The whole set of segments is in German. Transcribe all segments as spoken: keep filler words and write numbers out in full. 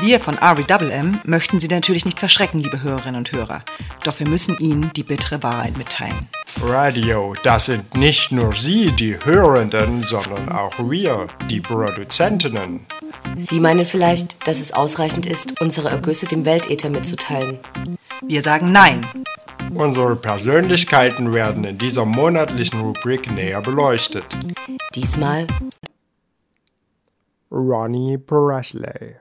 Wir von R E M M möchten Sie natürlich nicht verschrecken, liebe Hörerinnen und Hörer. Doch wir müssen Ihnen die bittere Wahrheit mitteilen. Radio, das sind nicht nur Sie, die Hörenden, sondern auch wir, die Produzentinnen. Sie meinen vielleicht, dass es ausreichend ist, unsere Ergüsse dem Weltäther mitzuteilen. Wir sagen Nein. Unsere Persönlichkeiten werden in dieser monatlichen Rubrik näher beleuchtet. Diesmal Ronnie Presley.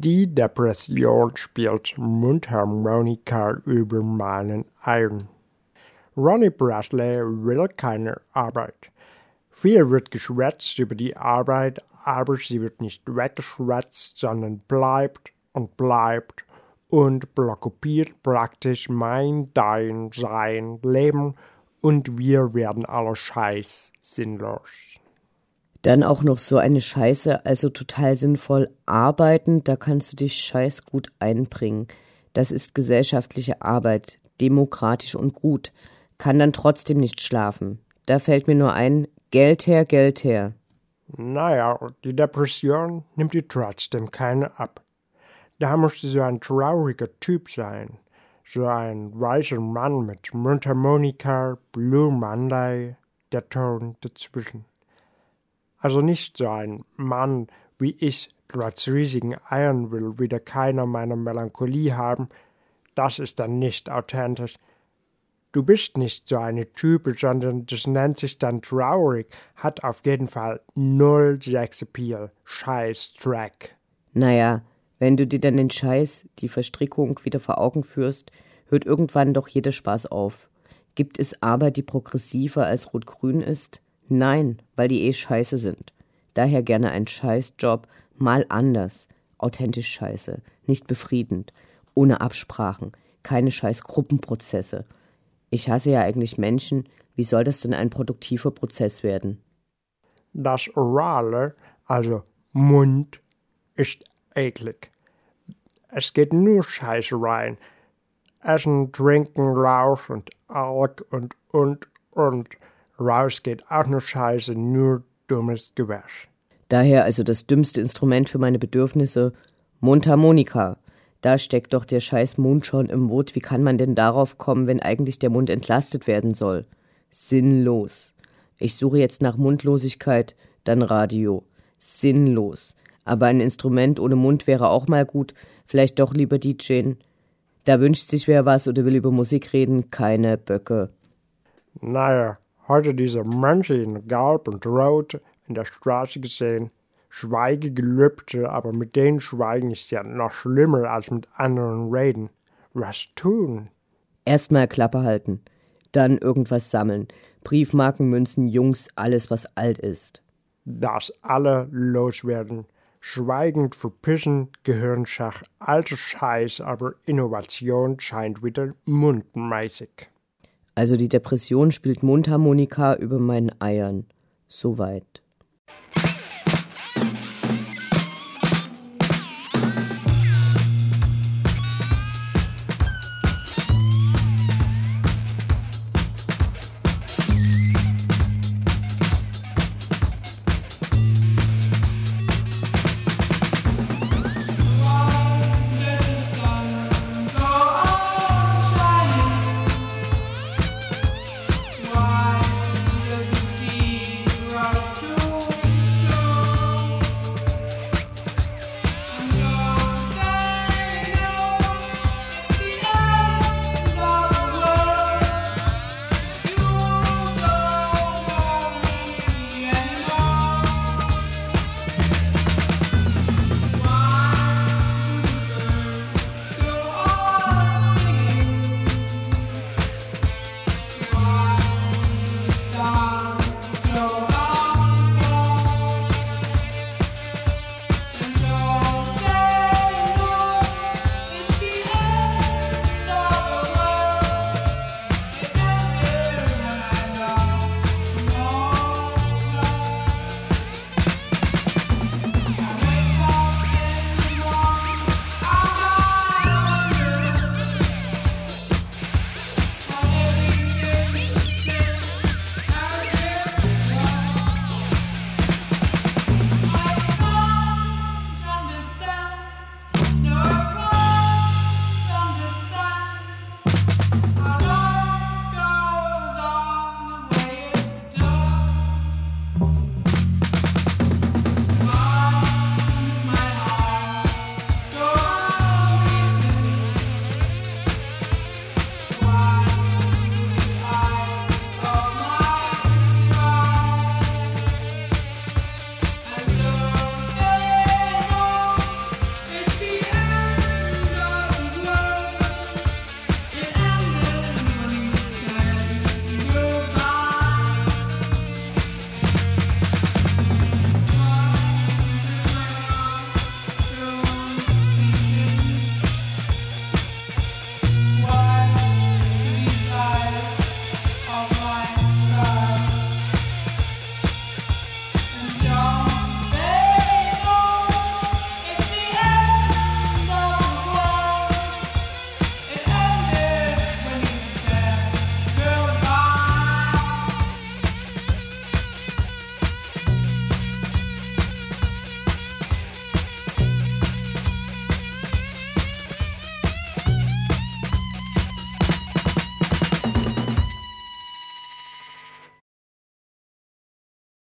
Die Depression spielt Mundharmonika über meinen Eiern. Ronnie Bradley will keine Arbeit. Viel wird geschwätzt über die Arbeit, aber sie wird nicht weggeschwätzt, sondern bleibt und bleibt und blockiert praktisch mein, dein, sein Leben und wir werden alle scheiß sinnlos. Dann auch noch so eine Scheiße, also total sinnvoll arbeiten, da kannst du dich scheiß gut einbringen. Das ist gesellschaftliche Arbeit, demokratisch und gut, kann dann trotzdem nicht schlafen. Da fällt mir nur ein, Geld her, Geld her. Naja, die Depression nimmt dir trotzdem keine ab. Da musst du so ein trauriger Typ sein. So ein weißer Mann mit Mundharmonika, Blue Monday, der Ton dazwischen. Also nicht so ein Mann wie ich, trotz riesigen Eiern will wieder keiner meiner Melancholie haben. Das ist dann nicht authentisch. Du bist nicht so eine Type, sondern das nennt sich dann traurig, hat auf jeden Fall null Sexappeal. Scheiß Track. Naja, wenn du dir dann den Scheiß, die Verstrickung wieder vor Augen führst, hört irgendwann doch jeder Spaß auf. Gibt es aber, die progressiver als Rot-Grün ist? Nein, weil die eh scheiße sind. Daher gerne ein Scheißjob, mal anders. Authentisch scheiße, nicht befriedend, ohne Absprachen, keine scheiß Gruppenprozesse. Ich hasse ja eigentlich Menschen, wie soll das denn ein produktiver Prozess werden? Das Orale, also Mund, ist eklig. Es geht nur Scheiße rein. Essen, Trinken, Rausch und Alk und, und, und. Raus geht auch nur Scheiße, nur dummes Gewäsch. Daher also das dümmste Instrument für meine Bedürfnisse, Mundharmonika. Da steckt doch der scheiß Mund schon im Wut. Wie kann man denn darauf kommen, wenn eigentlich der Mund entlastet werden soll? Sinnlos. Ich suche jetzt nach Mundlosigkeit, dann Radio. Sinnlos. Aber ein Instrument ohne Mund wäre auch mal gut. Vielleicht doch lieber D J. Da wünscht sich wer was oder will über Musik reden. Keine Böcke. Naja, heute diese Mönche in Gelb und Rot in der Straße gesehen. Schweigegelübde, aber mit denen Schweigen ist ja noch schlimmer als mit anderen reden. Was tun? Erstmal Klappe halten. Dann irgendwas sammeln. Briefmarken, Münzen, Jungs, alles was alt ist. Dass alle loswerden. Schweigend verpissen, Gehirnschach, alter Scheiß, aber Innovation scheint wieder mundmäßig. Also die Depression spielt Mundharmonika über meinen Eiern. Soweit.